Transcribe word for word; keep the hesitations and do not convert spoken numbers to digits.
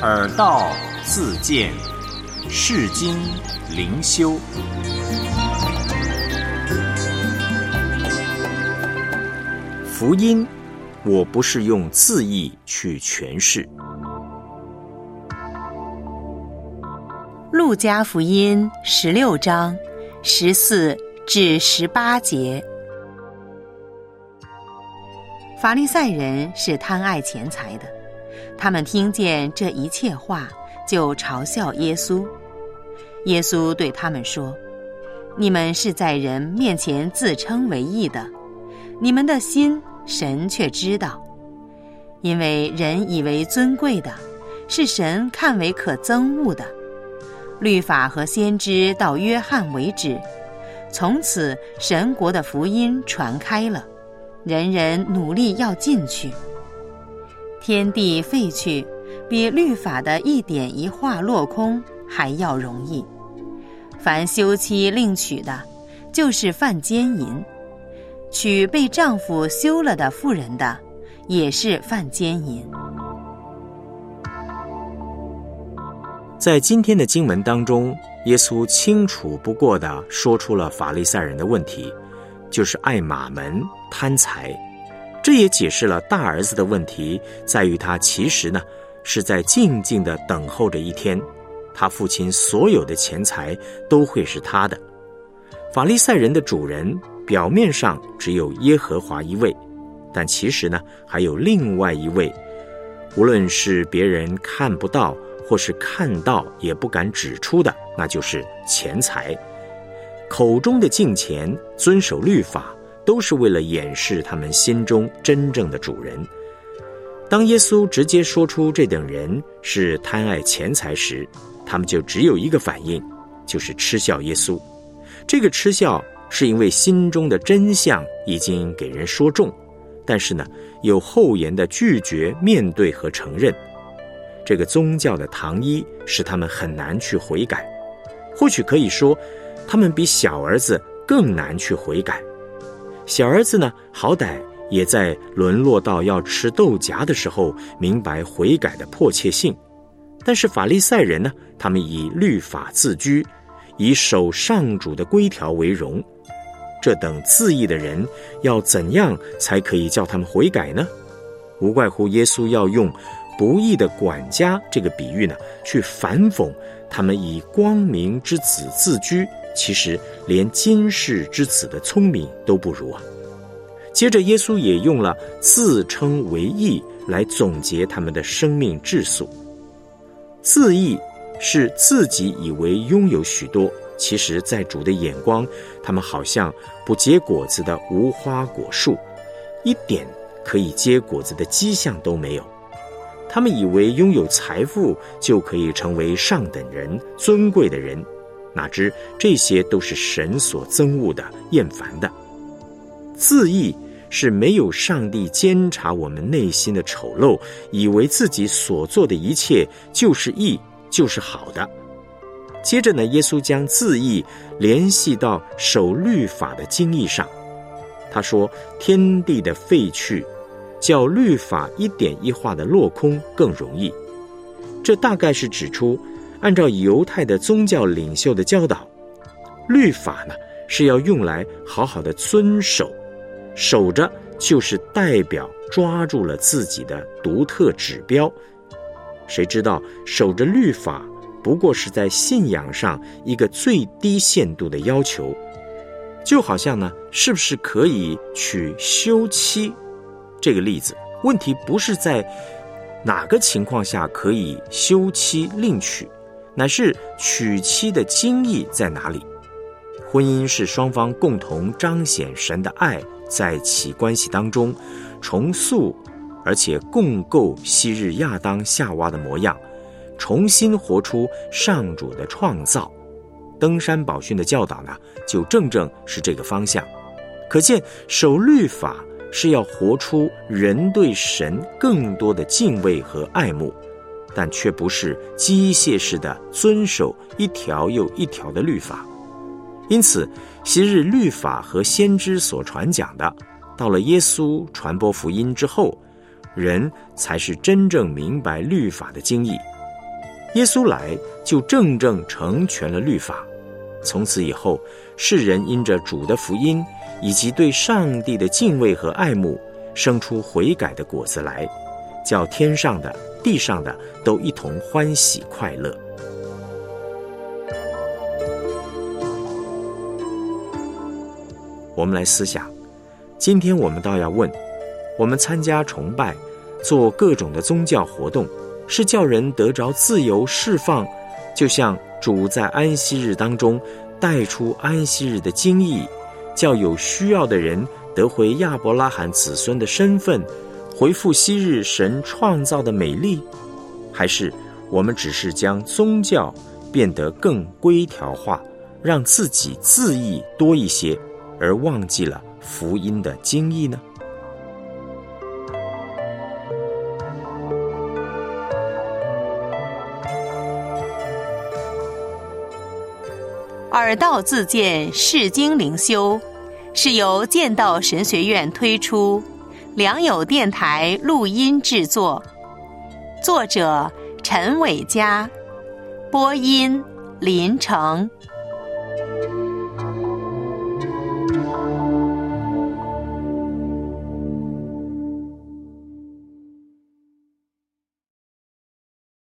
耳道自见，世经灵修。福音，我不是用字义去诠释。 路加福音十六章十四至十八节。法利赛人是贪爱钱财的，他们听见这一切话，就嘲笑耶稣。耶稣对他们说：你们是在人面前自称为义的，你们的心神却知道。因为人以为尊贵的，是神看为可憎恶的。律法和先知到约翰为止，从此神国的福音传开了，人人努力要进去。天地废去，比律法的一点一画落空还要容易。凡休妻另娶的，就是犯奸淫；娶被丈夫休了的妇人的，也是犯奸淫。 在今天的经文当中，耶稣清楚不过地说出了法利赛人的问题，就是爱马门、贪财。这也解释了大儿子的问题，在于他其实呢是在静静地等候着一天，他父亲所有的钱财都会是他的。法利赛人的主人表面上只有耶和华一位，但其实呢还有另外一位，无论是别人看不到或是看到也不敢指出的，那就是钱财。口中的敬钱、遵守律法，都是为了掩饰他们心中真正的主人。当耶稣直接说出这等人是贪爱钱财时，他们就只有一个反应，就是嗤笑耶稣。这个嗤笑是因为心中的真相已经给人说中，但是呢，有后言的拒绝面对和承认。这个宗教的糖衣使他们很难去悔改，或许可以说，他们比小儿子更难去悔改。小儿子呢，好歹也在沦落到要吃豆荚的时候，明白悔改的迫切性。但是法利赛人呢，他们以律法自居，以守上主的规条为荣。这等自义的人，要怎样才可以叫他们悔改呢？无怪乎耶稣要用不义的管家这个比喻呢，去反讽他们以光明之子自居，其实连今世之子的聪明都不如啊。接着耶稣也用了自称为义来总结他们的生命质素。自义是自己以为拥有许多，其实在主的眼光，他们好像不结果子的无花果树，一点可以结果子的迹象都没有。他们以为拥有财富就可以成为上等人、尊贵的人，哪知这些都是神所憎恶的、厌烦的。自义是没有上帝监察我们内心的丑陋，以为自己所做的一切就是义，就是好的。接着呢，耶稣将自义联系到守律法的经义上。他说，天地的废去，叫律法一点一画的落空更容易。这大概是指出，按照犹太的宗教领袖的教导，律法呢是要用来好好的遵守，守着就是代表抓住了自己的独特指标。谁知道守着律法不过是在信仰上一个最低限度的要求，就好像呢，是不是可以娶休妻这个例子，问题不是在哪个情况下可以休妻另娶，乃是娶妻的经义在哪里。婚姻是双方共同彰显神的爱，在其关系当中重塑而且共构昔日亚当夏娃的模样，重新活出上主的创造。登山宝训的教导呢，就正正是这个方向。可见守律法是要活出人对神更多的敬畏和爱慕，但却不是机械式的遵守一条又一条的律法。因此，昔日律法和先知所传讲的，到了耶稣传播福音之后，人才是真正明白律法的经义， 耶稣来就正正成全了律法。从此以后，世人因着主的福音以及对上帝的敬畏和爱慕，生出悔改的果子来，叫天上的地上的都一同欢喜快乐。我们来思想，今天我们倒要问，我们参加崇拜，做各种的宗教活动，是叫人得着自由释放，就像主在安息日当中带出安息日的经义，叫有需要的人得回亚伯拉罕子孙的身份，回复昔日神创造的美丽？还是我们只是将宗教变得更规条化，让自己自义多一些，而忘记了福音的经义呢？ 耳道自荐释经灵修是由剑道神学院推出，良友电台录音制作，作者陈伟嘉，播音林成。